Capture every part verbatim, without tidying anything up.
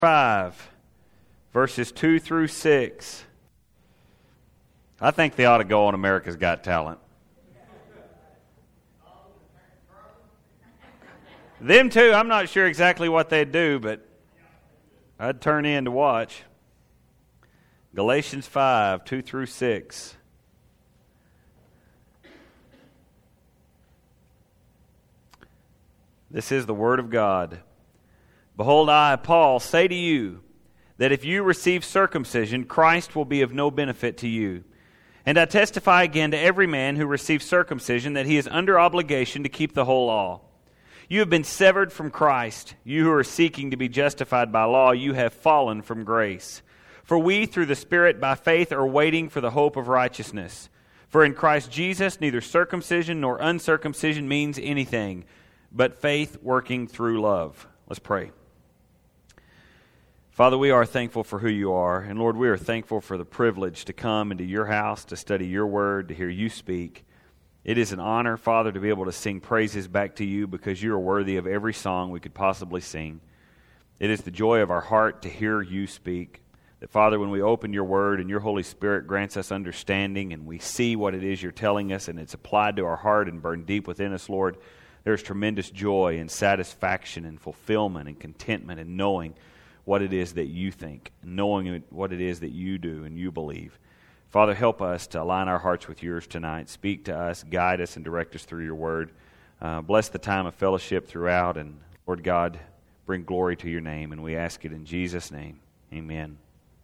five, verses two through six. I think they ought to go on America's Got Talent. Them two, I'm not sure exactly what they'd do, but I'd turn in to watch. Galatians five, two through six. This is the Word of God. Behold, I, Paul, say to you that if you receive circumcision, Christ will be of no benefit to you. And I testify again to every man who receives circumcision that he is under obligation to keep the whole law. You have been severed from Christ. You who are seeking to be justified by law, you have fallen from grace. For we, through the Spirit, by faith, are waiting for the hope of righteousness. For in Christ Jesus, neither circumcision nor uncircumcision means anything, but faith working through love. Let's pray. Father, we are thankful for who you are. And Lord, we are thankful for the privilege to come into your house, to study your word, to hear you speak. It is an honor, Father, to be able to sing praises back to you because you are worthy of every song we could possibly sing. It is the joy of our heart to hear you speak. That, Father, when we open your word and your Holy Spirit grants us understanding and we see what it is you're telling us and it's applied to our heart and burned deep within us, Lord, there's tremendous joy and satisfaction and fulfillment and contentment in knowing what it is that you think, knowing what it is that you do and you believe. Father, help us to align our hearts with yours tonight. Speak to us, guide us, and direct us through your word. Uh, bless the time of fellowship throughout, and Lord God, bring glory to your name, and we ask it in Jesus' name. Amen.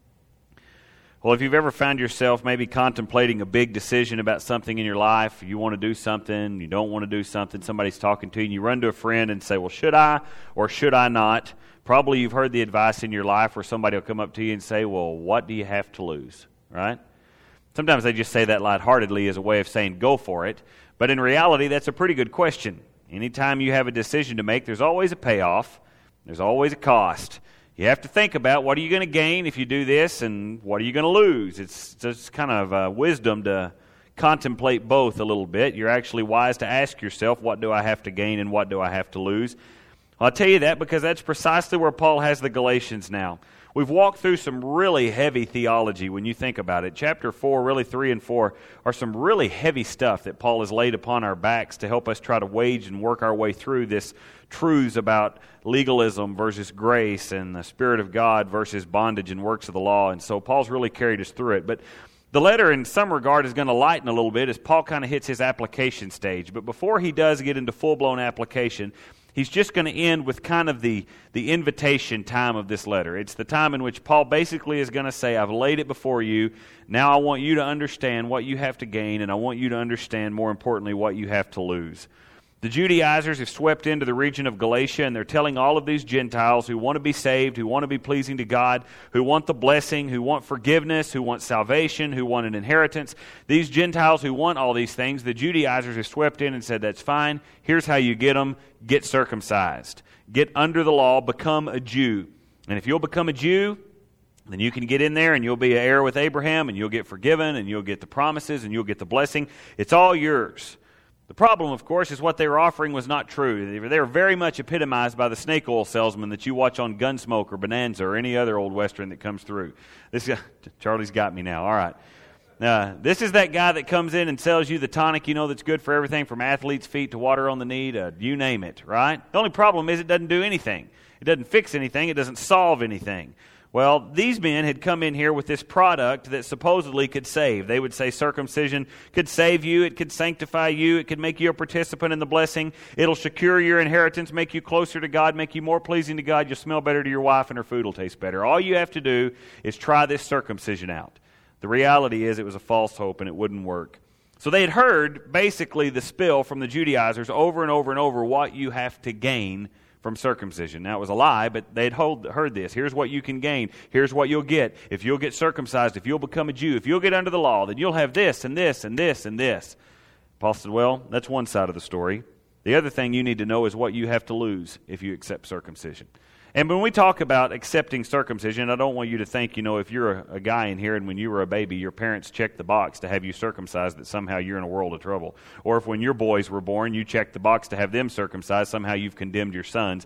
Well, if you've ever found yourself maybe contemplating a big decision about something in your life, you want to do something, you don't want to do something, somebody's talking to you, and you run to a friend and say, well, should I or should I not? Probably you've heard the advice in your life where somebody will come up to you and say, well, what do you have to lose, right? Sometimes they just say that lightheartedly as a way of saying, go for it. But in reality, that's a pretty good question. Anytime you have a decision to make, there's always a payoff. There's always a cost. You have to think about what are you going to gain if you do this and what are you going to lose. It's just kind of uh, wisdom to contemplate both a little bit. You're actually wise to ask yourself, what do I have to gain and what do I have to lose? I'll tell you that because that's precisely where Paul has the Galatians now. We've walked through some really heavy theology when you think about it. Chapter four, really three and four, are some really heavy stuff that Paul has laid upon our backs to help us try to wage and work our way through this truths about legalism versus grace and the Spirit of God versus bondage and works of the law. And so Paul's really carried us through it. But the letter in some regard is going to lighten a little bit as Paul kind of hits his application stage. But before he does get into full-blown application, he's just going to end with kind of the, the invitation time of this letter. It's the time in which Paul basically is going to say, I've laid it before you. Now I want you to understand what you have to gain, and I want you to understand, more importantly, what you have to lose. The Judaizers have swept into the region of Galatia, and they're telling all of these Gentiles who want to be saved, who want to be pleasing to God, who want the blessing, who want forgiveness, who want salvation, who want an inheritance. These Gentiles who want all these things, the Judaizers have swept in and said, that's fine. Here's how you get them. Get circumcised. Get under the law. Become a Jew. And if you'll become a Jew, then you can get in there and you'll be an heir with Abraham, and you'll get forgiven, and you'll get the promises, and you'll get the blessing. It's all yours. The problem, of course, is what they were offering was not true. They were, they were very much epitomized by the snake oil salesman that you watch on Gunsmoke or Bonanza or any other old Western that comes through. This Charlie's got me now. All right. Uh, this is that guy that comes in and sells you the tonic, you know, that's good for everything from athlete's feet to water on the knee to you name it, right? The only problem is it doesn't do anything. It doesn't fix anything. It doesn't solve anything. Well, these men had come in here with this product that supposedly could save. They would say circumcision could save you, it could sanctify you, it could make you a participant in the blessing, it'll secure your inheritance, make you closer to God, make you more pleasing to God, you'll smell better to your wife, and her food will taste better. All you have to do is try this circumcision out. The reality is it was a false hope and it wouldn't work. So they had heard basically the spill from the Judaizers over and over and over what you have to gain from circumcision. Now, it was a lie, but they'd heard this. Here's what you can gain. Here's what you'll get. If you'll get circumcised, if you'll become a Jew, if you'll get under the law, then you'll have this and this and this and this. Paul said, well, that's one side of the story. The other thing you need to know is what you have to lose if you accept circumcision. And when we talk about accepting circumcision, I don't want you to think, you know, if you're a, a guy in here and when you were a baby, your parents checked the box to have you circumcised, that somehow you're in a world of trouble. Or if when your boys were born, you checked the box to have them circumcised, somehow you've condemned your sons.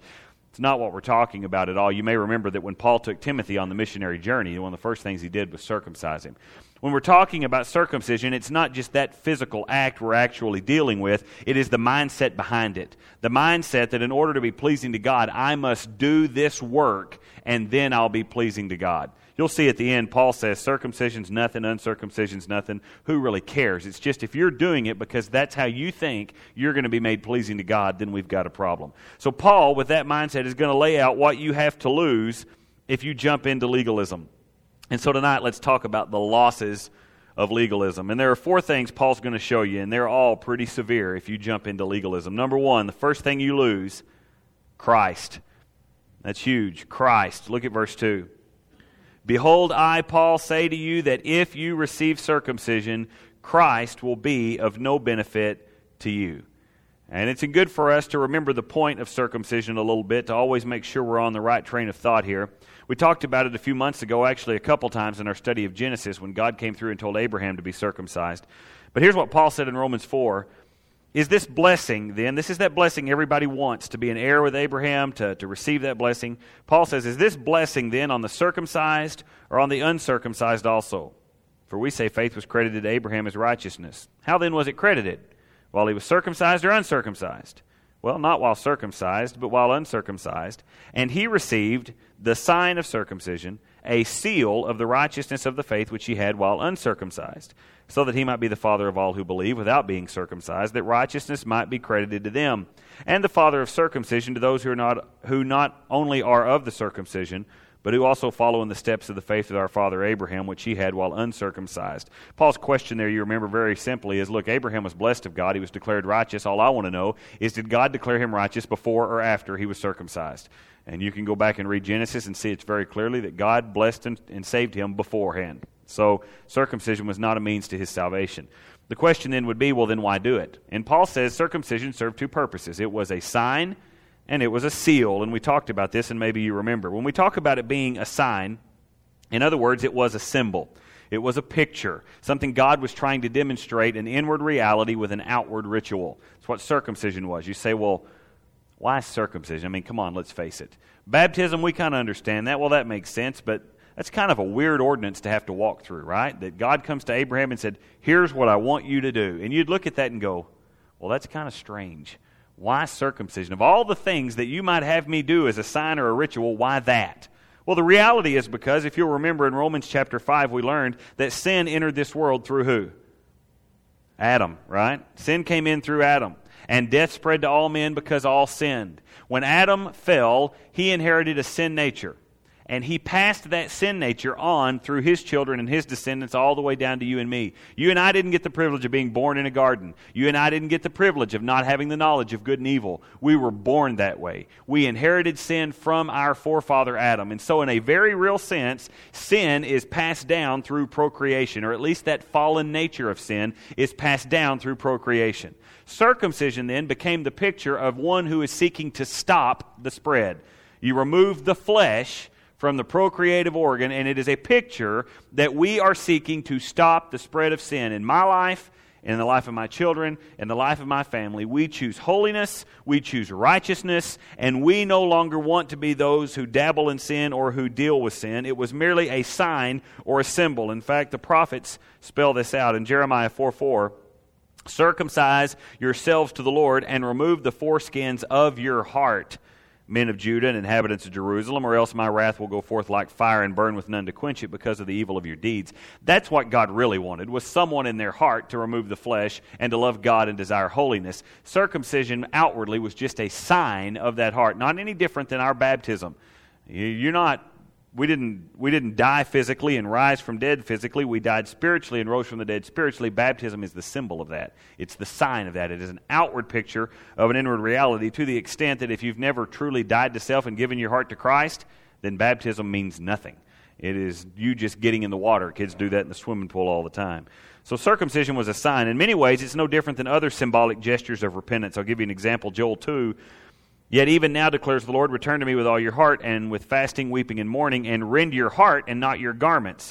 It's not what we're talking about at all. You may remember that when Paul took Timothy on the missionary journey, one of the first things he did was circumcise him. When we're talking about circumcision, it's not just that physical act we're actually dealing with. It is the mindset behind it. The mindset that in order to be pleasing to God, I must do this work, and then I'll be pleasing to God. You'll see at the end, Paul says, circumcision's nothing, uncircumcision's nothing. Who really cares? It's just if you're doing it because that's how you think you're going to be made pleasing to God, then we've got a problem. So Paul, with that mindset, is going to lay out what you have to lose if you jump into legalism. And so tonight, let's talk about the losses of legalism. And there are four things Paul's going to show you, and they're all pretty severe if you jump into legalism. Number one, the first thing you lose, Christ. That's huge. Christ. Look at verse two. Behold, I, Paul, say to you that if you receive circumcision, Christ will be of no benefit to you. And it's good for us to remember the point of circumcision a little bit, to always make sure we're on the right train of thought here. We talked about it a few months ago, actually a couple times in our study of Genesis, when God came through and told Abraham to be circumcised. But here's what Paul said in Romans four. Is this blessing, then, this is that blessing everybody wants, to be an heir with Abraham, to, to receive that blessing. Paul says, is this blessing, then, on the circumcised or on the uncircumcised also? For we say faith was credited to Abraham as righteousness. How, then, was it credited? While he was circumcised or uncircumcised? Well, not while circumcised, but while uncircumcised. And he received the sign of circumcision, a seal of the righteousness of the faith which he had while uncircumcised, so that he might be the father of all who believe without being circumcised, that righteousness might be credited to them, and the father of circumcision to those who are not who not only are of the circumcision, but who also follow in the steps of the faith of our father Abraham, which he had while uncircumcised. Paul's question there, you remember very simply, is, look, Abraham was blessed of God. He was declared righteous. All I want to know is, did God declare him righteous before or after he was circumcised? And you can go back and read Genesis and see it's very clearly that God blessed him and saved him beforehand. So circumcision was not a means to his salvation. The question then would be, well, then why do it? And Paul says circumcision served two purposes. It was a sign and it was a seal. And we talked about this, and maybe you remember. When we talk about it being a sign, in other words, it was a symbol. It was a picture, something God was trying to demonstrate an inward reality with an outward ritual. That's what circumcision was. You say, well, why circumcision? I mean, come on, let's face it. Baptism, we kind of understand that. Well, that makes sense, but that's kind of a weird ordinance to have to walk through, right? That God comes to Abraham and said, here's what I want you to do. And you'd look at that and go, well, that's kind of strange. Why circumcision? Of all the things that you might have me do as a sign or a ritual, why that? Well, the reality is because, if you'll remember in Romans chapter five, we learned that sin entered this world through who? Adam, right? Sin came in through Adam. And death spread to all men because all sinned. When Adam fell, he inherited a sin nature. And he passed that sin nature on through his children and his descendants all the way down to you and me. You and I didn't get the privilege of being born in a garden. You and I didn't get the privilege of not having the knowledge of good and evil. We were born that way. We inherited sin from our forefather Adam. And so in a very real sense, sin is passed down through procreation, or at least that fallen nature of sin is passed down through procreation. Circumcision then became the picture of one who is seeking to stop the spread. You remove the flesh from the procreative organ, and it is a picture that we are seeking to stop the spread of sin in my life, in the life of my children, in the life of my family. We choose holiness, we choose righteousness, and we no longer want to be those who dabble in sin or who deal with sin. It was merely a sign or a symbol. In fact, the prophets spell this out in Jeremiah four four. Circumcise yourselves to the Lord and remove the foreskins of your heart, men of Judah and inhabitants of Jerusalem, or else my wrath will go forth like fire and burn with none to quench it because of the evil of your deeds. That's what God really wanted, was someone in their heart to remove the flesh and to love God and desire holiness. Circumcision outwardly was just a sign of that heart, not any different than our baptism. You're not, we didn't, we didn't die physically and rise from dead physically. We died spiritually and rose from the dead spiritually. Baptism is the symbol of that. It's the sign of that. It is an outward picture of an inward reality, to the extent that if you've never truly died to self and given your heart to Christ, then baptism means nothing. It is you just getting in the water. Kids do that in the swimming pool all the time. So circumcision was a sign. In many ways, it's no different than other symbolic gestures of repentance. I'll give you an example. Joel two. Yet even now declares the Lord, return to me with all your heart, and with fasting, weeping, and mourning, and rend your heart and not your garments.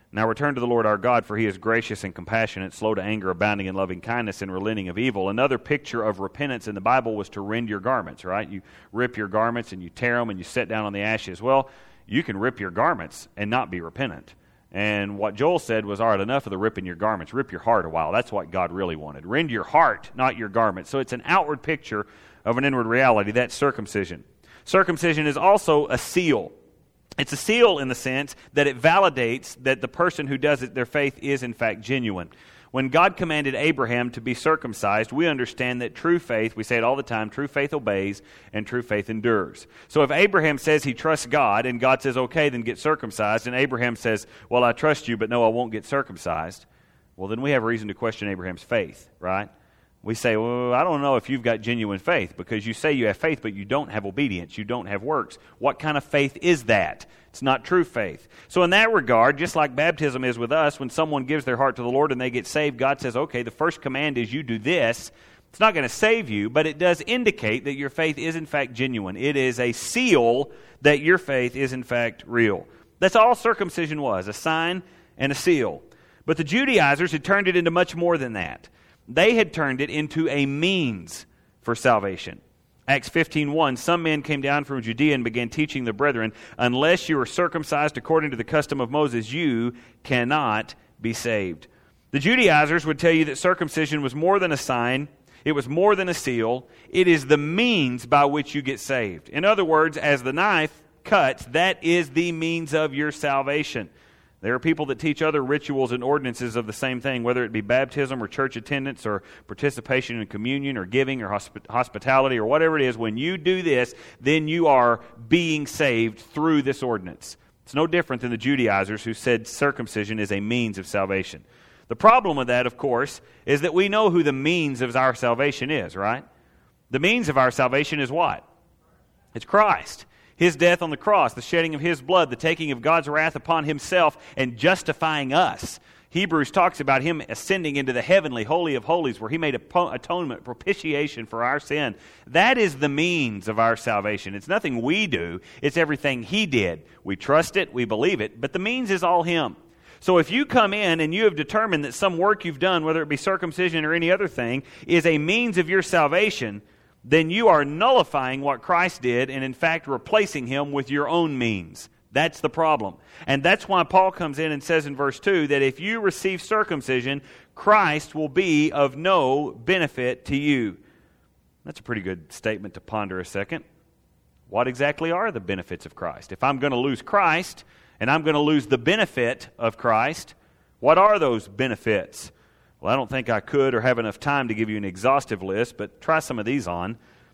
Now return to the Lord our God, for he is gracious and compassionate, slow to anger, abounding in loving kindness, and relenting of evil. Another picture of repentance in the Bible was to rend your garments, right? You rip your garments and you tear them and you sit down on the ashes. Well, you can rip your garments and not be repentant. And what Joel said was, all right, enough of the ripping your garments. Rip your heart a while. That's what God really wanted. Rend your heart, not your garments. So it's an outward picture of an inward reality. That's circumcision. Circumcision is also a seal. It's a seal in the sense that it validates that the person who does it, their faith is in fact genuine. When God commanded Abraham to be circumcised, we understand that true faith, we say it all the time, true faith obeys and true faith endures. So if Abraham says he trusts God and God says, okay, then get circumcised, and Abraham says, well, I trust you, but no, I won't get circumcised, well, then we have reason to question Abraham's faith, right? We say, well, I don't know if you've got genuine faith, because you say you have faith, but you don't have obedience. You don't have works. What kind of faith is that? It's not true faith. So in that regard, just like baptism is with us, when someone gives their heart to the Lord and they get saved, God says, okay, the first command is you do this. It's not going to save you, but it does indicate that your faith is in fact genuine. It is a seal that your faith is in fact real. That's all circumcision was, a sign and a seal. But the Judaizers had turned it into much more than that. They had turned it into a means for salvation. Acts fifteen one, some men came down from Judea and began teaching the brethren, unless you are circumcised according to the custom of Moses, you cannot be saved. The Judaizers would tell you that circumcision was more than a sign. It was more than a seal. It is the means by which you get saved. In other words, as the knife cuts, that is the means of your salvation. There are people that teach other rituals and ordinances of the same thing, whether it be baptism or church attendance or participation in communion or giving or hosp- hospitality or whatever it is. When you do this, then you are being saved through this ordinance. It's no different than the Judaizers who said circumcision is a means of salvation. The problem with that, of course, is that we know who the means of our salvation is, right? The means of our salvation is what? It's Christ. His death on the cross, the shedding of His blood, the taking of God's wrath upon Himself and justifying us. Hebrews talks about Him ascending into the heavenly holy of holies where He made atonement, propitiation for our sin. That is the means of our salvation. It's nothing we do. It's everything He did. We trust it, we believe it, but the means is all Him. So if you come in and you have determined that some work you've done, whether it be circumcision or any other thing, is a means of your salvation, then you are nullifying what Christ did and in fact replacing Him with your own means. That's the problem. And that's why Paul comes in and says in verse two that if you receive circumcision, Christ will be of no benefit to you. That's a pretty good statement to ponder a second. What exactly are the benefits of Christ? If I'm going to lose Christ and I'm going to lose the benefit of Christ, what are those benefits? Well, I don't think I could or have enough time to give you an exhaustive list, but try some of these on.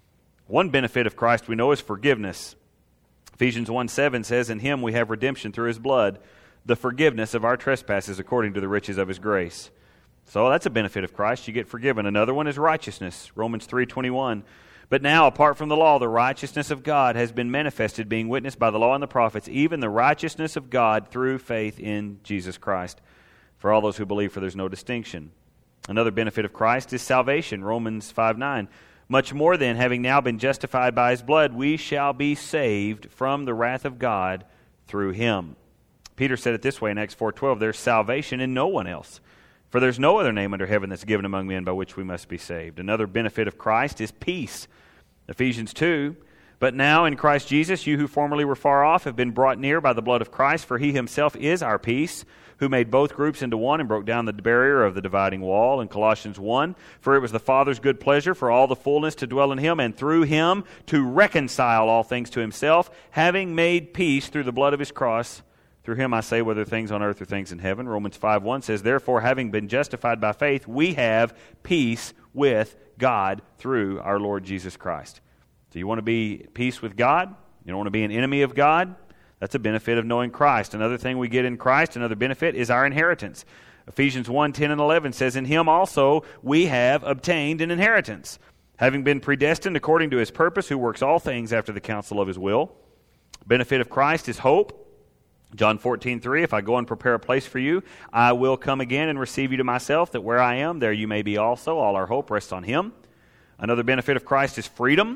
One benefit of Christ we know is forgiveness. Ephesians one seven says, in Him we have redemption through His blood, the forgiveness of our trespasses according to the riches of His grace. So that's a benefit of Christ. You get forgiven. Another one is righteousness. Romans three twenty-one. But now, apart from the law, the righteousness of God has been manifested, being witnessed by the law and the prophets, even the righteousness of God through faith in Jesus Christ. For all those who believe, for there's no distinction. Another benefit of Christ is salvation. Romans five nine. Much more then, having now been justified by His blood, we shall be saved from the wrath of God through Him. Peter said it this way in Acts four twelve, there's salvation in no one else. For there's no other name under heaven that's given among men by which we must be saved. Another benefit of Christ is peace. Ephesians two. But now in Christ Jesus, you who formerly were far off have been brought near by the blood of Christ, for He Himself is our peace, who made both groups into one and broke down the barrier of the dividing wall. In Colossians one, for it was the Father's good pleasure for all the fullness to dwell in Him, and through Him to reconcile all things to Himself, having made peace through the blood of His cross. Through Him I say, whether things on earth or things in heaven. Romans five one says, therefore, having been justified by faith, we have peace with God through our Lord Jesus Christ. So you want to be at peace with God? You don't want to be an enemy of God? That's a benefit of knowing Christ. Another thing we get in Christ, another benefit, is our inheritance. Ephesians one ten and eleven says, in Him also we have obtained an inheritance, having been predestined according to His purpose, who works all things after the counsel of His will. Benefit of Christ is hope. John fourteen three, if I go and prepare a place for you, I will come again and receive you to myself, that where I am, there you may be also. All our hope rests on Him. Another benefit of Christ is freedom.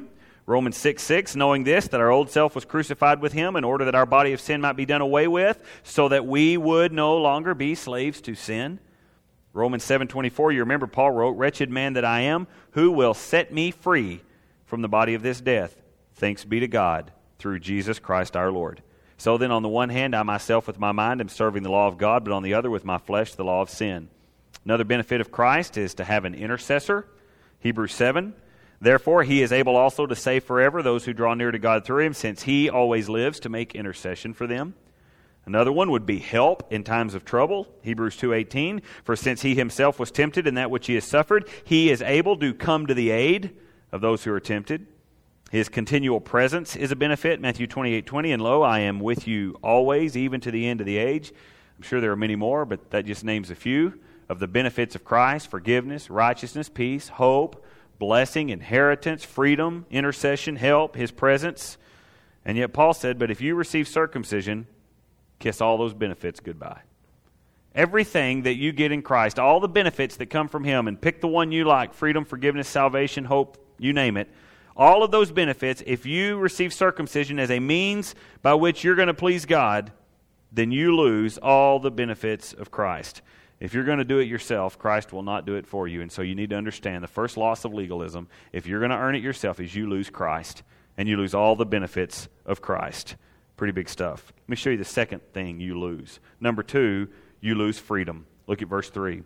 Romans six six, knowing this, that our old self was crucified with him in order that our body of sin might be done away with, so that we would no longer be slaves to sin. Romans seven twenty-four, you remember Paul wrote, wretched man that I am, who will set me free from the body of this death? Thanks be to God, through Jesus Christ our Lord. So then, on the one hand, I myself with my mind am serving the law of God, but on the other with my flesh the law of sin. Another benefit of Christ is to have an intercessor. Hebrews seven, therefore he is able also to save forever those who draw near to God through him, since he always lives to make intercession for them. Another one would be help in times of trouble. Hebrews two eighteen, for since he himself was tempted in that which he has suffered, he is able to come to the aid of those who are tempted. His continual presence is a benefit. Matthew twenty-eight twenty, and lo, I am with you always, even to the end of the age. I'm sure there are many more, but that just names a few of the benefits of Christ: forgiveness, righteousness, peace, hope, blessing, inheritance, freedom, intercession, help, his presence. And yet Paul said, but if you receive circumcision, kiss all those benefits goodbye. Everything that you get in Christ, all the benefits that come from him, and pick the one you like: freedom, forgiveness, salvation, hope, you name it. All of those benefits, if you receive circumcision as a means by which you're going to please God, then you lose all the benefits of Christ. If you're going to do it yourself, Christ will not do it for you. And so you need to understand the first loss of legalism, if you're going to earn it yourself, is you lose Christ, and you lose all the benefits of Christ. Pretty big stuff. Let me show you the second thing you lose. Number two, you lose freedom. Look at verse three.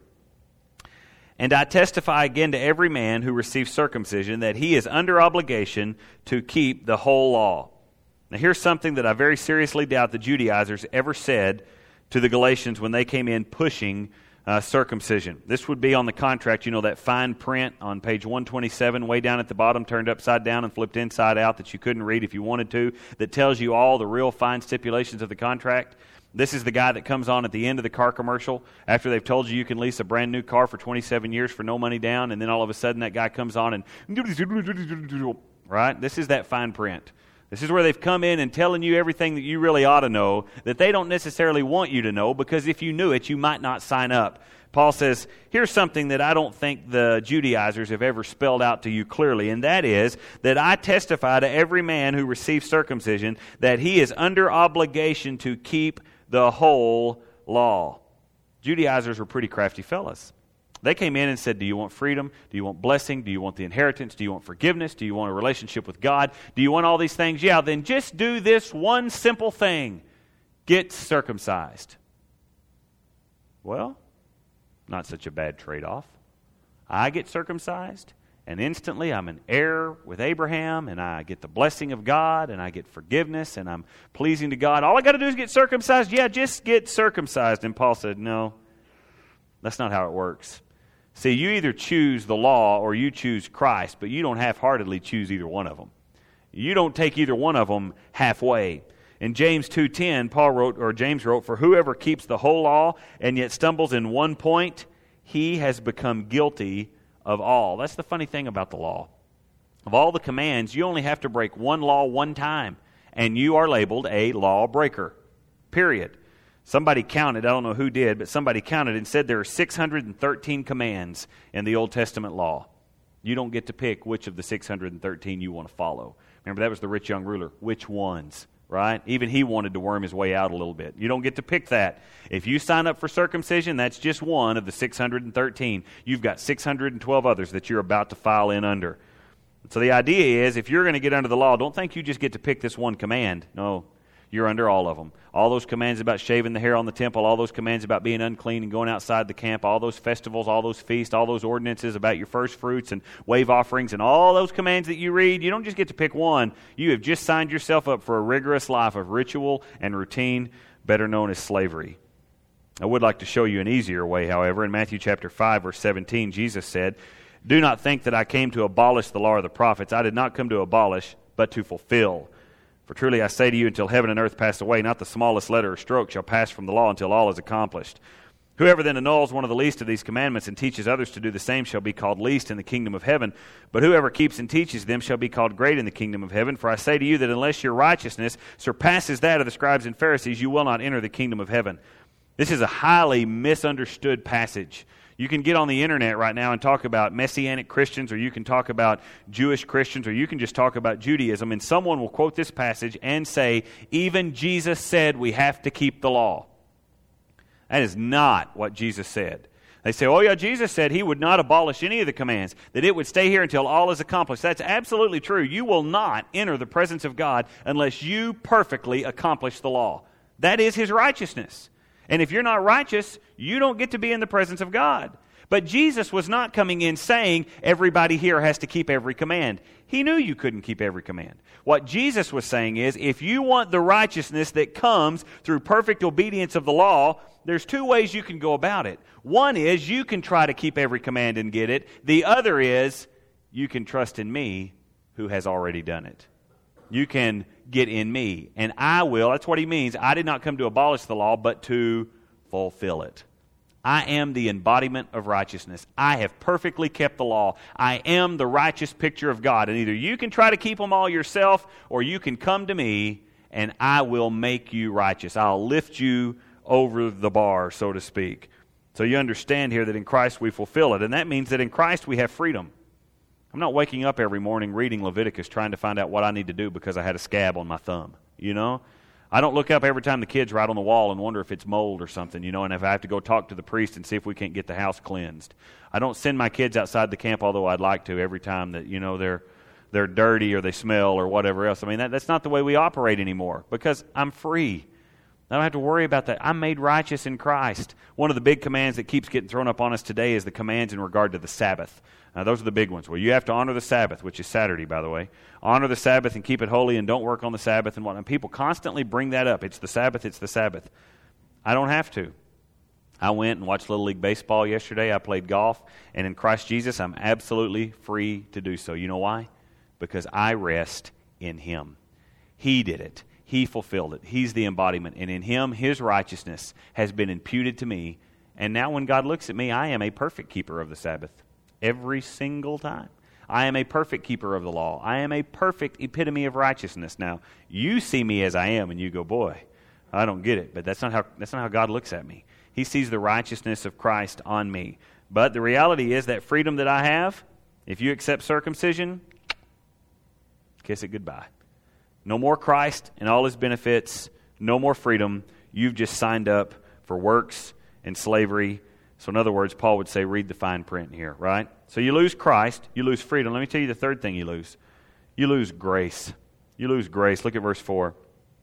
And I testify again to every man who receives circumcision that he is under obligation to keep the whole law. Now here's something that I very seriously doubt the Judaizers ever said to the Galatians when they came in pushing uh, circumcision. This would be on the contract, you know, that fine print on page one twenty-seven, way down at the bottom, turned upside down and flipped inside out, that you couldn't read if you wanted to, that tells you all the real fine stipulations of the contract. This is the guy that comes on at the end of the car commercial after they've told you you can lease a brand new car for twenty-seven years for no money down, and then all of a sudden that guy comes on and, right? This is that fine print. This is where they've come in and telling you everything that you really ought to know that they don't necessarily want you to know, because if you knew it, you might not sign up. Paul says, here's something that I don't think the Judaizers have ever spelled out to you clearly, and that is that I testify to every man who receives circumcision that he is under obligation to keep the whole law. Judaizers were pretty crafty fellas. They came in and said, do you want freedom? Do you want blessing? Do you want the inheritance? Do you want forgiveness? Do you want a relationship with God? Do you want all these things? Yeah, then just do this one simple thing. Get circumcised. Well, not such a bad trade-off. I get circumcised, and instantly I'm an heir with Abraham, and I get the blessing of God, and I get forgiveness, and I'm pleasing to God. All I got to do is get circumcised? Yeah, just get circumcised. And Paul said, no, that's not how it works. See, you either choose the law or you choose Christ, but you don't half-heartedly choose either one of them. You don't take either one of them halfway. In James two ten, Paul wrote, or James wrote, for whoever keeps the whole law and yet stumbles in one point, he has become guilty of all. That's the funny thing about the law. Of all the commands, you only have to break one law one time, and you are labeled a lawbreaker. Period. Somebody counted, I don't know who did, but somebody counted and said there are six hundred thirteen commands in the Old Testament law. You don't get to pick which of the six hundred thirteen you want to follow. Remember, that was the rich young ruler. Which ones? Right? Even he wanted to worm his way out a little bit. You don't get to pick that. If you sign up for circumcision, that's just one of the six hundred thirteen. You've got six hundred twelve others that you're about to file in under. So the idea is, if you're going to get under the law, don't think you just get to pick this one command. No, you're under all of them. All those commands about shaving the hair on the temple, all those commands about being unclean and going outside the camp, all those festivals, all those feasts, all those ordinances about your first fruits and wave offerings, and all those commands that you read, you don't just get to pick one. You have just signed yourself up for a rigorous life of ritual and routine, better known as slavery. I would like to show you an easier way, however. In Matthew chapter five, verse seventeen, Jesus said, do not think that I came to abolish the law or the prophets. I did not come to abolish, but to fulfill. For truly I say to you, until heaven and earth pass away, not the smallest letter or stroke shall pass from the law until all is accomplished. Whoever then annuls one of the least of these commandments and teaches others to do the same shall be called least in the kingdom of heaven. But whoever keeps and teaches them shall be called great in the kingdom of heaven. For I say to you that unless your righteousness surpasses that of the scribes and Pharisees, you will not enter the kingdom of heaven. This is a highly misunderstood passage. You can get on the internet right now and talk about Messianic Christians, or you can talk about Jewish Christians, or you can just talk about Judaism, and someone will quote this passage and say, even Jesus said we have to keep the law. That is not what Jesus said. They say, oh yeah, Jesus said he would not abolish any of the commands, that it would stay here until all is accomplished. That's absolutely true. You will not enter the presence of God unless you perfectly accomplish the law. That is his righteousness. And if you're not righteous, you don't get to be in the presence of God. But Jesus was not coming in saying everybody here has to keep every command. He knew you couldn't keep every command. What Jesus was saying is, if you want the righteousness that comes through perfect obedience of the law, there's two ways you can go about it. One is you can try to keep every command and get it. The other is you can trust in me who has already done it. You can get in me, and I will. That's what he means. I did not come to abolish the law, but to fulfill it. I am the embodiment of righteousness. I have perfectly kept the law. I am the righteous picture of God. And either you can try to keep them all yourself, or you can come to me, and I will make you righteous. I'll lift you over the bar, so to speak. So you understand here that in Christ we fulfill it. And that means that in Christ we have freedom. I'm not waking up every morning reading Leviticus trying to find out what I need to do because I had a scab on my thumb, you know? I don't look up every time the kids write on the wall and wonder if it's mold or something, you know, and if I have to go talk to the priest and see if we can't get the house cleansed. I don't send my kids outside the camp, although I'd like to, every time that, you know, they're they're dirty or they smell or whatever else. I mean, that, that's not the way we operate anymore because I'm free. I don't have to worry about that. I'm made righteous in Christ. One of the big commands that keeps getting thrown up on us today is the commands in regard to the Sabbath. Now, those are the big ones. Well, you have to honor the Sabbath, which is Saturday, by the way. Honor the Sabbath and keep it holy and don't work on the Sabbath and whatnot. People constantly bring that up. It's the Sabbath, it's the Sabbath. I don't have to. I went and watched Little League Baseball yesterday. I played golf. And in Christ Jesus, I'm absolutely free to do so. You know why? Because I rest in Him. He did it. He fulfilled it. He's the embodiment. And in Him, His righteousness has been imputed to me. And now when God looks at me, I am a perfect keeper of the Sabbath. Every single time. I am a perfect keeper of the law. I am a perfect epitome of righteousness. Now, you see me as I am, and you go, boy, I don't get it. But that's not how that's not how God looks at me. He sees the righteousness of Christ on me. But the reality is that freedom that I have, if you accept circumcision, kiss it goodbye. No more Christ and all His benefits. No more freedom. You've just signed up for works and slavery. So in other words, Paul would say, read the fine print here, right? So you lose Christ, you lose freedom. Let me tell you the third thing you lose. You lose grace. You lose grace. Look at verse four.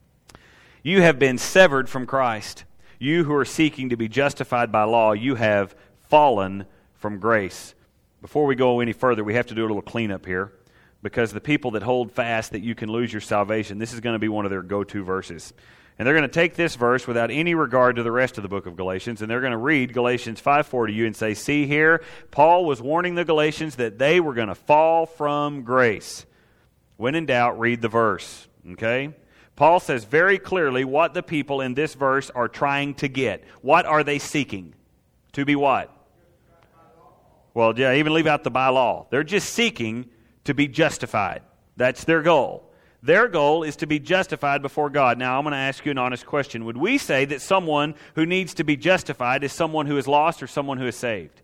You have been severed from Christ. You who are seeking to be justified by law, you have fallen from grace. Before we go any further, we have to do a little cleanup here, because the people that hold fast that you can lose your salvation, this is going to be one of their go-to verses. And they're going to take this verse without any regard to the rest of the book of Galatians, and they're going to read Galatians five four to you and say, see here, Paul was warning the Galatians that they were going to fall from grace. When in doubt, read the verse. Okay? Paul says very clearly what the people in this verse are trying to get. What are they seeking? To be what? Well, yeah, even leave out the by law. They're just seeking to be justified. That's their goal. Their goal is to be justified before God. Now, I'm going to ask you an honest question. Would we say that someone who needs to be justified is someone who is lost or someone who is saved?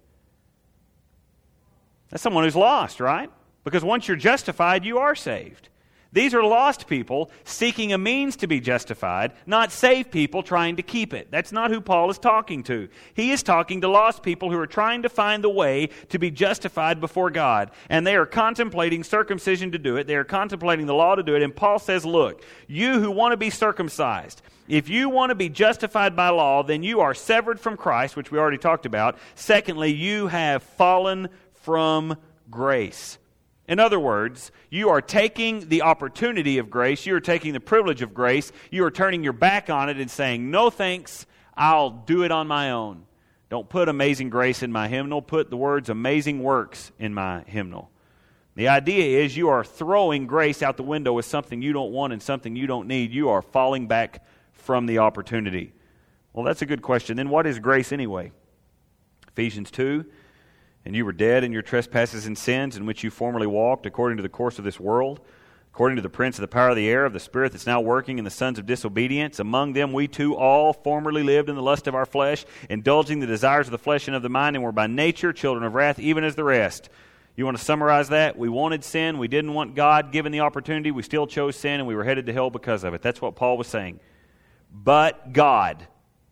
That's someone who's lost, right? Because once you're justified, you are saved. These are lost people seeking a means to be justified, not saved people trying to keep it. That's not who Paul is talking to. He is talking to lost people who are trying to find the way to be justified before God. And they are contemplating circumcision to do it. They are contemplating the law to do it. And Paul says, look, you who want to be circumcised, if you want to be justified by law, then you are severed from Christ, which we already talked about. Secondly, you have fallen from grace. In other words, you are taking the opportunity of grace, you are taking the privilege of grace, you are turning your back on it and saying, no thanks, I'll do it on my own. Don't put amazing grace in my hymnal, put the words amazing works in my hymnal. The idea is you are throwing grace out the window with something you don't want and something you don't need. You are falling back from the opportunity. Well, that's a good question. Then what is grace anyway? Ephesians two. And you were dead in your trespasses and sins in which you formerly walked according to the course of this world, According to the prince of the power of the air, of the spirit that's now working in the sons of disobedience, among them we too all formerly lived in the lust of our flesh, indulging the desires of the flesh and of the mind, and were by nature children of wrath, even as the rest. You want to summarize that? We wanted sin. We didn't want God. Given the opportunity, we still chose sin, and we were headed to hell because of it. That's what Paul was saying. But God.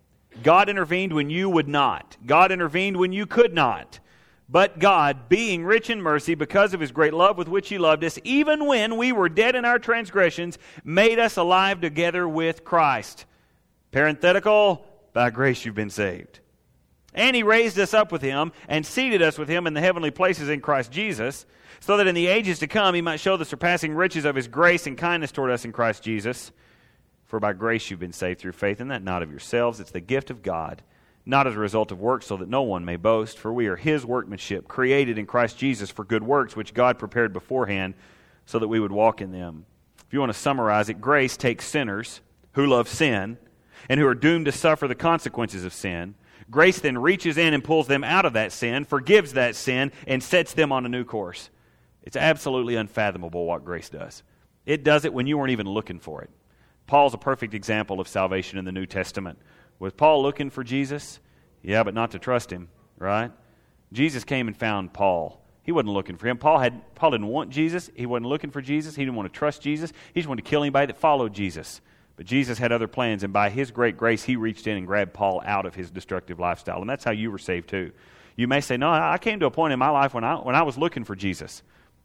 God intervened when you would not. God intervened when you could not. But God, being rich in mercy, because of His great love with which He loved us, even when we were dead in our transgressions, made us alive together with Christ. Parenthetical, by grace you've been saved. And He raised us up with Him and seated us with Him in the heavenly places in Christ Jesus, so that in the ages to come He might show the surpassing riches of His grace and kindness toward us in Christ Jesus. For by grace you've been saved through faith, and that not of yourselves. It's the gift of God, not as a result of works, so that no one may boast. For we are His workmanship, created in Christ Jesus for good works, which God prepared beforehand so that we would walk in them. If you want to summarize it, grace takes sinners who love sin and who are doomed to suffer the consequences of sin. Grace then reaches in and pulls them out of that sin, forgives that sin, and sets them on a new course. It's absolutely unfathomable what grace does. It does it when you weren't even looking for it. Paul's a perfect example of salvation in the New Testament. Was Paul looking for Jesus? Yeah, but not to trust Him, right? Jesus came and found Paul. He wasn't looking for him. Paul had Paul didn't want Jesus. He wasn't looking for Jesus. He didn't want to trust Jesus. He just wanted to kill anybody that followed Jesus. But Jesus had other plans, and by His great grace, He reached in and grabbed Paul out of his destructive lifestyle. And that's how you were saved too. You may say, no, I came to a point in my life when I, when I was looking for Jesus.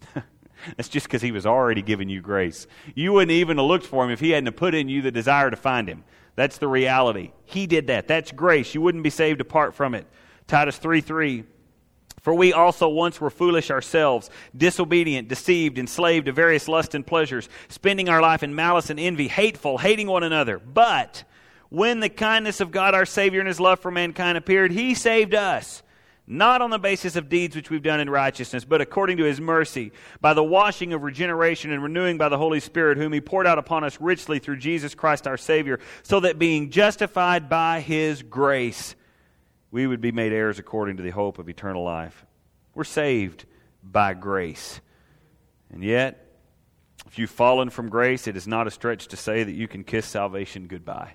That's just because He was already giving you grace. You wouldn't even have looked for Him if He hadn't put in you the desire to find Him. That's the reality. He did that. That's grace. You wouldn't be saved apart from it. Titus three three. For we also once were foolish ourselves, disobedient, deceived, enslaved to various lusts and pleasures, spending our life in malice and envy, hateful, hating one another. But when the kindness of God our Savior and His love for mankind appeared, He saved us, not on the basis of deeds which we've done in righteousness, but according to His mercy, by the washing of regeneration and renewing by the Holy Spirit, whom He poured out upon us richly through Jesus Christ our Savior, so that being justified by His grace, we would be made heirs according to the hope of eternal life. We're saved by grace. And yet, if you've fallen from grace, it is not a stretch to say that you can kiss salvation goodbye.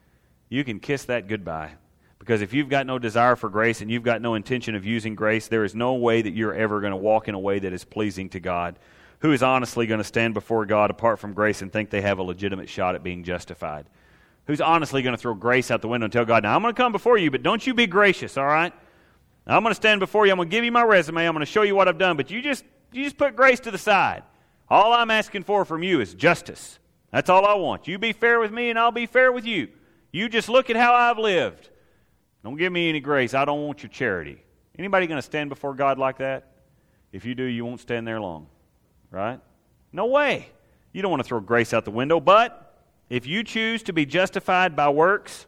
You can kiss that goodbye. Because if you've got no desire for grace and you've got no intention of using grace, there is no way that you're ever going to walk in a way that is pleasing to God. Who is honestly going to stand before God apart from grace and think they have a legitimate shot at being justified? Who's honestly going to throw grace out the window and tell God, now I'm going to come before you, but don't you be gracious, all right? Now, I'm going to stand before you. I'm going to give you my resume. I'm going to show you what I've done, but you just you just put grace to the side. All I'm asking for from you is justice. That's all I want. You be fair with me and I'll be fair with you. You just look at how I've lived. Don't give me any grace. I don't want your charity. Anybody going to stand before God like that? If you do, you won't stand there long, right? No way. You don't want to throw grace out the window, but if you choose to be justified by works,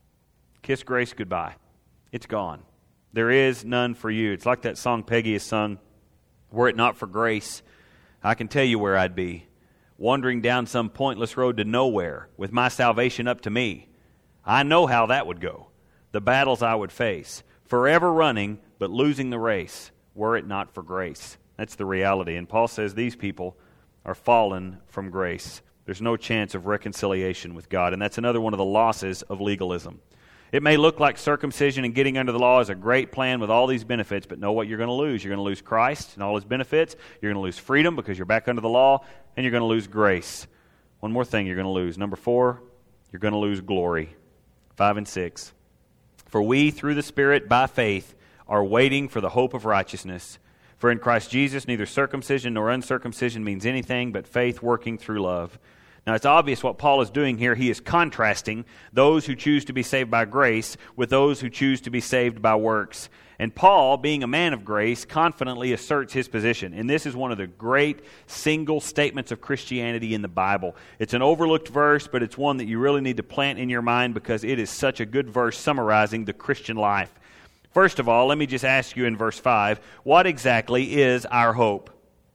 kiss grace goodbye. It's gone. There is none for you. It's like that song Peggy has sung, were it not for grace, I can tell you where I'd be, wandering down some pointless road to nowhere with my salvation up to me. I know how that would go. The battles I would face, forever running, but losing the race, were it not for grace. That's the reality. And Paul says these people are fallen from grace. There's no chance of reconciliation with God. And that's another one of the losses of legalism. It may look like circumcision and getting under the law is a great plan with all these benefits, but know what you're going to lose. You're going to lose Christ and all His benefits. You're going to lose freedom because you're back under the law, and you're going to lose grace. One more thing you're going to lose. Number four, you're going to lose glory. Five and six. For we, through the Spirit, by faith, are waiting for the hope of righteousness. For in Christ Jesus, neither circumcision nor uncircumcision means anything but faith working through love. Now, it's obvious what Paul is doing here. He is contrasting those who choose to be saved by grace with those who choose to be saved by works. And Paul, being a man of grace, confidently asserts his position. And this is one of the great single statements of Christianity in the Bible. It's an overlooked verse, but it's one that you really need to plant in your mind because it is such a good verse summarizing the Christian life. First of all, let me just ask you in verse five, what exactly is our hope?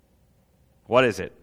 What is it?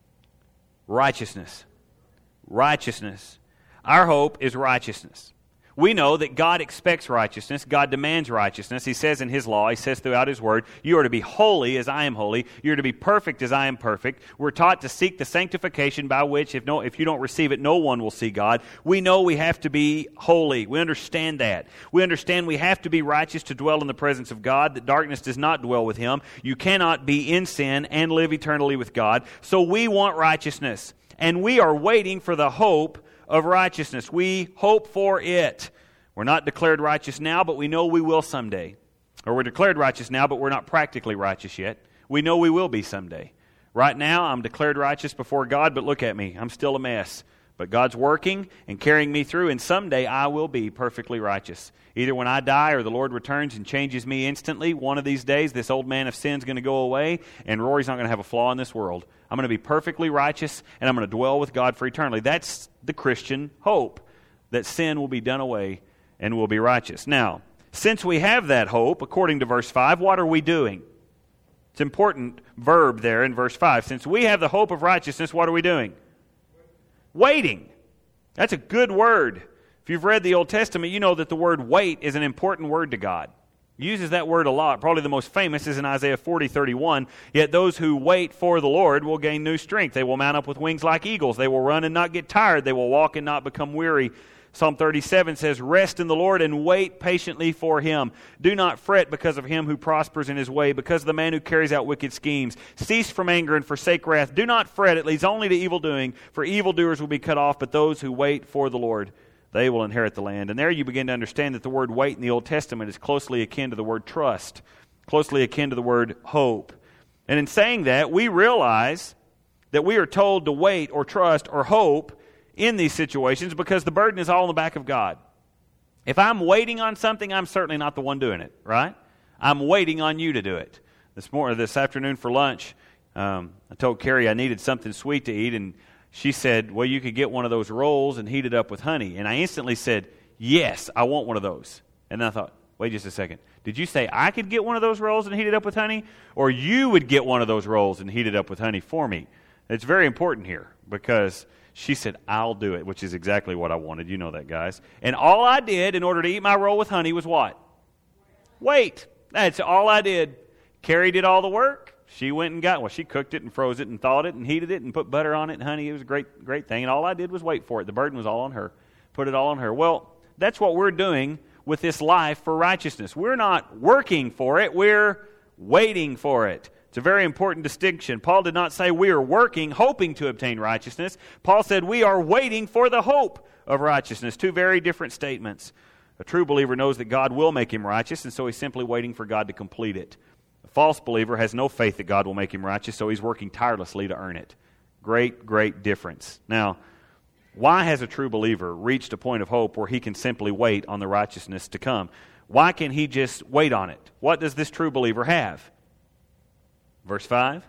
Righteousness. Righteousness. Our hope is righteousness. We know that God expects righteousness. God demands righteousness. He says in His law, He says throughout His Word, you are to be holy as I am holy. You are to be perfect as I am perfect. We're taught to seek the sanctification by which, if no, if you don't receive it, no one will see God. We know we have to be holy. We understand that. We understand we have to be righteous to dwell in the presence of God, that darkness does not dwell with Him. You cannot be in sin and live eternally with God. So we want righteousness, and we are waiting for the hope of righteousness. We hope for it. We're not declared righteous now, but we know we will someday. Or we're declared righteous now, but we're not practically righteous yet. We know we will be someday. Right now, I'm declared righteous before God, but look at me. I'm still a mess. But God's working and carrying me through, and someday I will be perfectly righteous. Either when I die or the Lord returns and changes me instantly, one of these days this old man of sin is going to go away, and Rory's not going to have a flaw in this world. I'm going to be perfectly righteous, and I'm going to dwell with God for eternity. That's the Christian hope, that sin will be done away and we'll be righteous. Now, since we have that hope, according to verse five, what are we doing? It's an important verb there in verse five. Since we have the hope of righteousness, what are we doing? Waiting. That's a good word. If you've read the Old Testament, you know that the word wait is an important word to God. He uses that word a lot. Probably the most famous is in Isaiah forty thirty-one. Yet those who wait for the Lord will gain new strength. They will mount up with wings like eagles. They will run and not get tired. They will walk and not become weary. Psalm thirty-seven says, rest in the Lord and wait patiently for Him. Do not fret because of him who prospers in his way, because of the man who carries out wicked schemes. Cease from anger and forsake wrath. Do not fret, it leads only to evil doing, for evildoers will be cut off, but those who wait for the Lord, they will inherit the land. And there you begin to understand that the word wait in the Old Testament is closely akin to the word trust, closely akin to the word hope. And in saying that, we realize that we are told to wait or trust or hope in these situations because the burden is all on the back of God. If I'm waiting on something, I'm certainly not the one doing it, right? I'm waiting on you to do it. This morning, this afternoon for lunch, um, I told Carrie I needed something sweet to eat, and she said, well, you could get one of those rolls and heat it up with honey. And I instantly said, yes, I want one of those. And then I thought, wait just a second. Did you say I could get one of those rolls and heat it up with honey? Or you would get one of those rolls and heat it up with honey for me? It's very important here because she said, I'll do it, which is exactly what I wanted. You know that, guys. And all I did in order to eat my roll with honey was what? Wait. That's all I did. Carrie did all the work. She went and got, well, she cooked it and froze it and thawed it and heated it and put butter on it and honey. It was a great, great thing. And all I did was wait for it. The burden was all on her. Put it all on her. Well, that's what we're doing with this life for righteousness. We're not working for it. We're waiting for it. It's a very important distinction. Paul did not say we are working, hoping to obtain righteousness. Paul said we are waiting for the hope of righteousness. Two very different statements. A true believer knows that God will make him righteous, and so he's simply waiting for God to complete it. A false believer has no faith that God will make him righteous, so he's working tirelessly to earn it. Great, great difference. Now, why has a true believer reached a point of hope where he can simply wait on the righteousness to come? Why can he just wait on it? What does this true believer have? Verse five.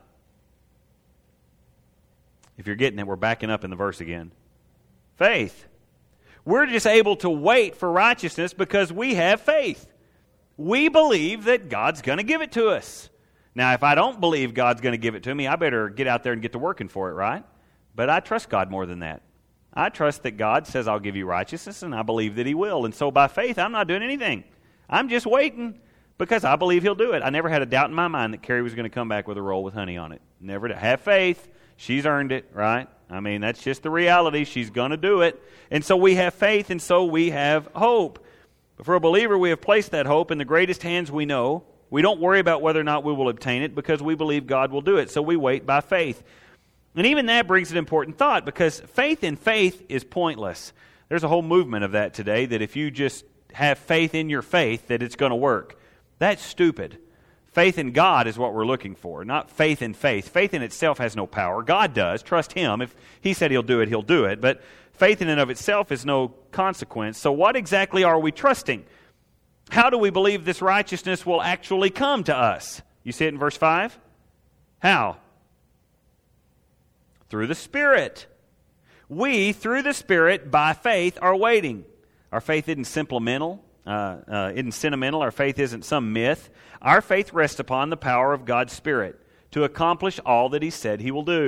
If you're getting it, we're backing up in the verse again. Faith. We're just able to wait for righteousness because we have faith. We believe that God's going to give it to us. Now, if I don't believe God's going to give it to me, I better get out there and get to working for it, right? But I trust God more than that. I trust that God says I'll give you righteousness, and I believe that He will. And so by faith, I'm not doing anything. I'm just waiting because I believe He'll do it. I never had a doubt in my mind that Carrie was going to come back with a roll with honey on it. Never did. Have faith. She's earned it, right? I mean, that's just the reality. She's going to do it. And so we have faith, and so we have hope. But for a believer, we have placed that hope in the greatest hands we know. We don't worry about whether or not we will obtain it because we believe God will do it. So we wait by faith. And even that brings an important thought because faith in faith is pointless. There's a whole movement of that today, that if you just have faith in your faith, that it's going to work. That's stupid. Faith in God is what we're looking for, not faith in faith. Faith in itself has no power. God does. Trust Him. If He said He'll do it, He'll do it. But faith in and of itself is no consequence. So what exactly are we trusting? How do we believe this righteousness will actually come to us? You see it in verse five? How? Through the Spirit. We, through the Spirit, by faith, are waiting. Our faith isn't sentimental. Uh, uh, isn't sentimental. Our faith isn't some myth. Our faith rests upon the power of God's Spirit to accomplish all that He said He will do.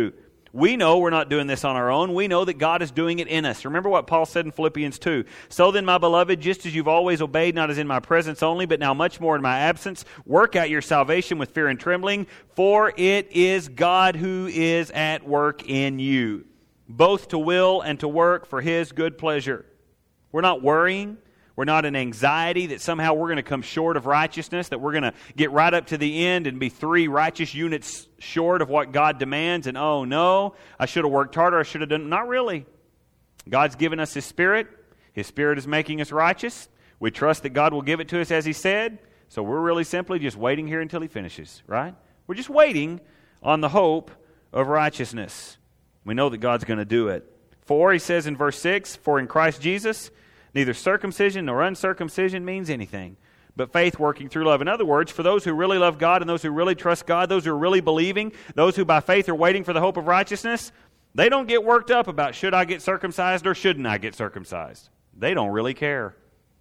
We know we're not doing this on our own. We know that God is doing it in us. Remember what Paul said in Philippians two. So then, my beloved, just as you've always obeyed, not as in my presence only, but now much more in my absence, work out your salvation with fear and trembling, for it is God who is at work in you, both to will and to work for His good pleasure. We're not worrying. We're not in anxiety that somehow we're going to come short of righteousness, that we're going to get right up to the end and be three righteous units short of what God demands, and oh no, I should have worked harder, I should have done. Not really. God's given us His Spirit. His Spirit is making us righteous. We trust that God will give it to us as He said, so we're really simply just waiting here until He finishes, right? We're just waiting on the hope of righteousness. We know that God's going to do it. For, he says in verse six, for in Christ Jesus, neither circumcision nor uncircumcision means anything, but faith working through love. In other words, for those who really love God and those who really trust God, those who are really believing, those who by faith are waiting for the hope of righteousness, they don't get worked up about should I get circumcised or shouldn't I get circumcised. They don't really care.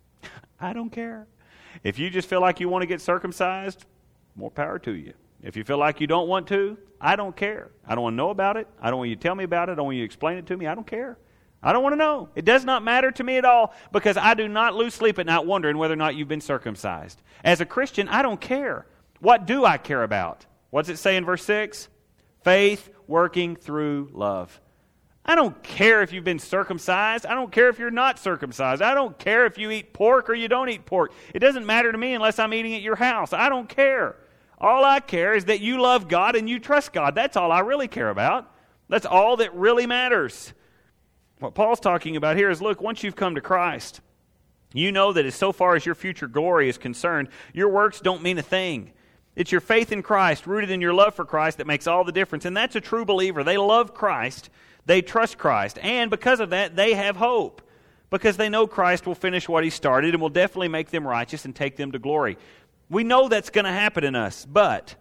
I don't care. If you just feel like you want to get circumcised, more power to you. If you feel like you don't want to, I don't care. I don't want to know about it. I don't want you to tell me about it. I don't want you to explain it to me. I don't care. I don't want to know. It does not matter to me at all because I do not lose sleep at night wondering whether or not you've been circumcised. As a Christian, I don't care. What do I care about? What does it say in verse six? Faith working through love. I don't care if you've been circumcised. I don't care if you're not circumcised. I don't care if you eat pork or you don't eat pork. It doesn't matter to me unless I'm eating at your house. I don't care. All I care is that you love God and you trust God. That's all I really care about. That's all that really matters. What Paul's talking about here is, look, once you've come to Christ, you know that as so far as your future glory is concerned, your works don't mean a thing. It's your faith in Christ, rooted in your love for Christ, that makes all the difference. And that's a true believer. They love Christ. They trust Christ. And because of that, they have hope. Because they know Christ will finish what He started and will definitely make them righteous and take them to glory. We know that's going to happen in us. But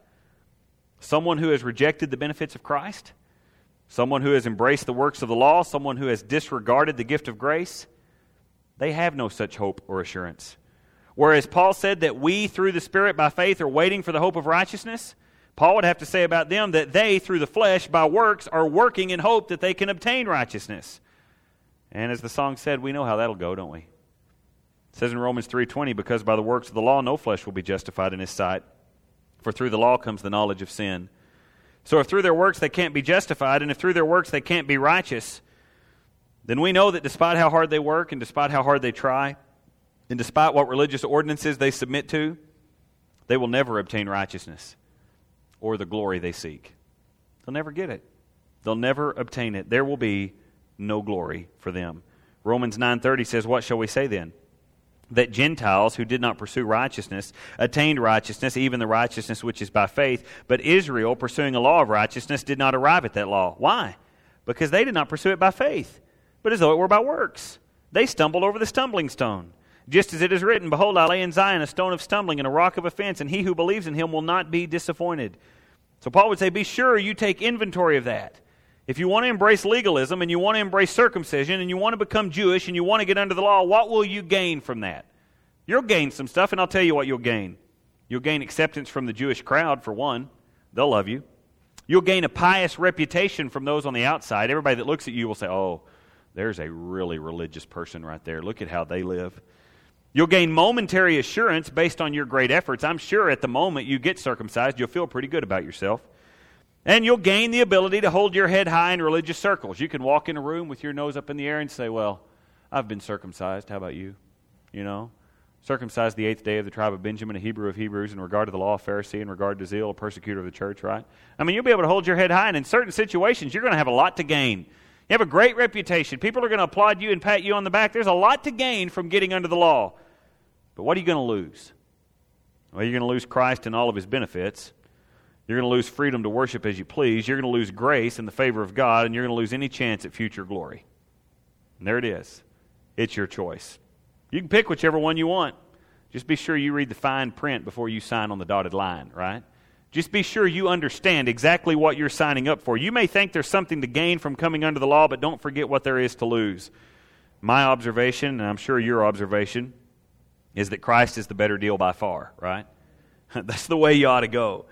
someone who has rejected the benefits of Christ, someone who has embraced the works of the law, someone who has disregarded the gift of grace, they have no such hope or assurance. Whereas Paul said that we, through the Spirit, by faith, are waiting for the hope of righteousness, Paul would have to say about them that they, through the flesh, by works, are working in hope that they can obtain righteousness. And as the song said, we know how that'll go, don't we? It says in Romans three twenty, because by the works of the law no flesh will be justified in His sight, for through the law comes the knowledge of sin. So if through their works they can't be justified, and if through their works they can't be righteous, then we know that despite how hard they work, and despite how hard they try, and despite what religious ordinances they submit to, they will never obtain righteousness or the glory they seek. They'll never get it. They'll never obtain it. There will be no glory for them. Romans nine thirty says, what shall we say then? That Gentiles who did not pursue righteousness attained righteousness, even the righteousness which is by faith. But Israel, pursuing a law of righteousness, did not arrive at that law. Why? Because they did not pursue it by faith, but as though it were by works. They stumbled over the stumbling stone. Just as it is written, behold, I lay in Zion a stone of stumbling and a rock of offense, and he who believes in Him will not be disappointed. So Paul would say, be sure you take inventory of that. If you want to embrace legalism and you want to embrace circumcision and you want to become Jewish and you want to get under the law, what will you gain from that? You'll gain some stuff, and I'll tell you what you'll gain. You'll gain acceptance from the Jewish crowd, for one. They'll love you. You'll gain a pious reputation from those on the outside. Everybody that looks at you will say, oh, there's a really religious person right there. Look at how they live. You'll gain momentary assurance based on your great efforts. I'm sure at the moment you get circumcised, you'll feel pretty good about yourself. And you'll gain the ability to hold your head high in religious circles. You can walk in a room with your nose up in the air and say, well, I've been circumcised. How about you? You know, circumcised the eighth day of the tribe of Benjamin, a Hebrew of Hebrews, in regard to the law, a Pharisee, in regard to zeal, a persecutor of the church, right? I mean, you'll be able to hold your head high, and in certain situations, you're going to have a lot to gain. You have a great reputation. People are going to applaud you and pat you on the back. There's a lot to gain from getting under the law. But what are you going to lose? Well, you're going to lose Christ and all of His benefits. You're going to lose freedom to worship as you please. You're going to lose grace and the favor of God, and you're going to lose any chance at future glory. And there it is. It's your choice. You can pick whichever one you want. Just be sure you read the fine print before you sign on the dotted line, right? Just be sure you understand exactly what you're signing up for. You may think there's something to gain from coming under the law, but don't forget what there is to lose. My observation, and I'm sure your observation, is that Christ is the better deal by far, right? That's the way you ought to go.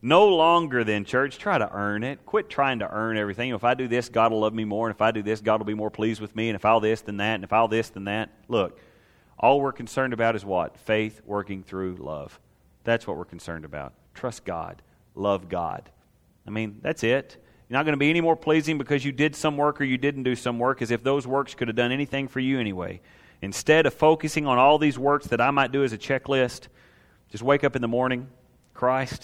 No longer then, church, try to earn it. Quit trying to earn everything. If I do this, God will love me more. And if I do this, God will be more pleased with me. And if I'll this, then that. And if I'll this, then that. Look, all we're concerned about is what? Faith working through love. That's what we're concerned about. Trust God. Love God. I mean, that's it. You're not going to be any more pleasing because you did some work or you didn't do some work, as if those works could have done anything for you anyway. Instead of focusing on all these works that I might do as a checklist, just wake up in the morning, Christ,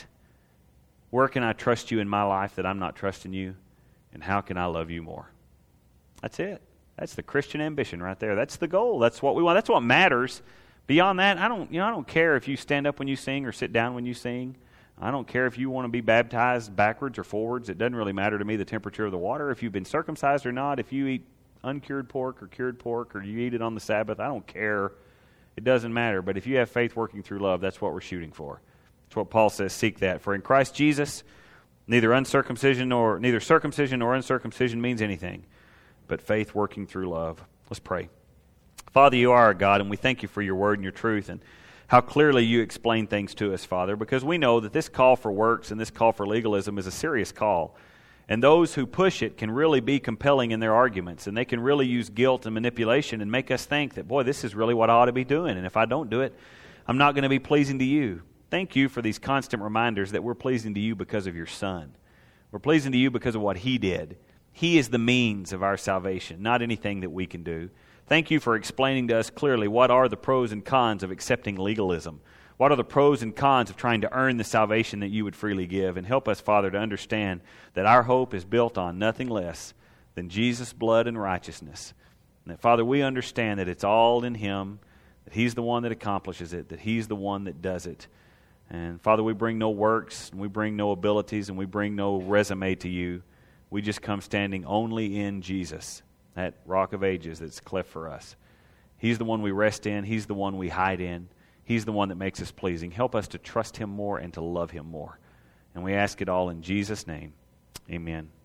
where can I trust you in my life that I'm not trusting you? And how can I love you more? That's it. That's the Christian ambition right there. That's the goal. That's what we want. That's what matters. Beyond that, I don't, you know, I don't care if you stand up when you sing or sit down when you sing. I don't care if you want to be baptized backwards or forwards. It doesn't really matter to me the temperature of the water. If you've been circumcised or not, if you eat uncured pork or cured pork or you eat it on the Sabbath, I don't care. It doesn't matter. But if you have faith working through love, that's what we're shooting for. That's what Paul says, seek that. For in Christ Jesus, neither uncircumcision nor neither circumcision nor uncircumcision means anything, but faith working through love. Let's pray. Father, you are our God, and we thank you for your word and your truth and how clearly you explain things to us, Father, because we know that this call for works and this call for legalism is a serious call. And those who push it can really be compelling in their arguments, and they can really use guilt and manipulation and make us think that, boy, this is really what I ought to be doing, and if I don't do it, I'm not going to be pleasing to you. Thank you for these constant reminders that we're pleasing to you because of your Son. We're pleasing to you because of what He did. He is the means of our salvation, not anything that we can do. Thank you for explaining to us clearly what are the pros and cons of accepting legalism. What are the pros and cons of trying to earn the salvation that you would freely give? And help us, Father, to understand that our hope is built on nothing less than Jesus' blood and righteousness. And that, Father, we understand that it's all in Him, that He's the one that accomplishes it, that He's the one that does it. And, Father, we bring no works, and we bring no abilities, and we bring no resume to you. We just come standing only in Jesus, that rock of ages that's cleft for us. He's the one we rest in. He's the one we hide in. He's the one that makes us pleasing. Help us to trust Him more and to love Him more. And we ask it all in Jesus' name. Amen.